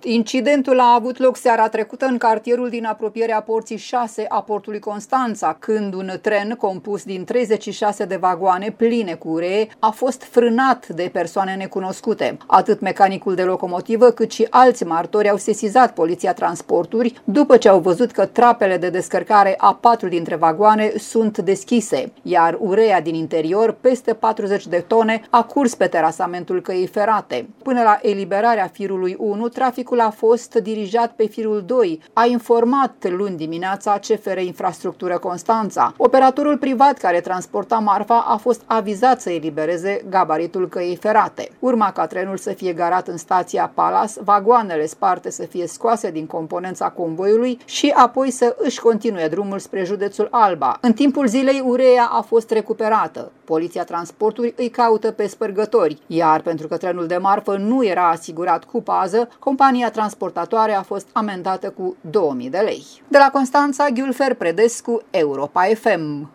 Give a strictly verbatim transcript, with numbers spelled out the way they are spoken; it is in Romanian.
Incidentul a avut loc seara trecută în cartierul din apropierea porții șase a portului Constanța, când un tren compus din treizeci și șase de vagoane pline cu uree a fost frânat de persoane necunoscute. Atât mecanicul de locomotivă cât și alți martori au sesizat Poliția Transporturi după ce au văzut că trapele de descărcare a patru dintre vagoane sunt deschise, iar ureea din interior, peste patruzeci de tone, a curs pe terasamentul căii ferate. Până la eliberarea firului unu, traficul a fost dirijat pe firul doi, a informat luni dimineața C F R Infrastructură Constanța. Operatorul privat care transporta marfa a fost avizat să elibereze gabaritul căii ferate. Urma ca trenul să fie garat în stația Palas, vagoanele sparte să fie scoase din componența convoiului și apoi să își continue drumul spre județul Alba. În timpul zilei, ureea a fost recuperată. Poliția Transporturi îi caută pe spărgători, iar pentru că trenul de marfă nu era asigurat cu pază, compania transportatoare a fost amendată cu două mii de lei. De la Constanța, Ghiulfer Predescu, Europa F M.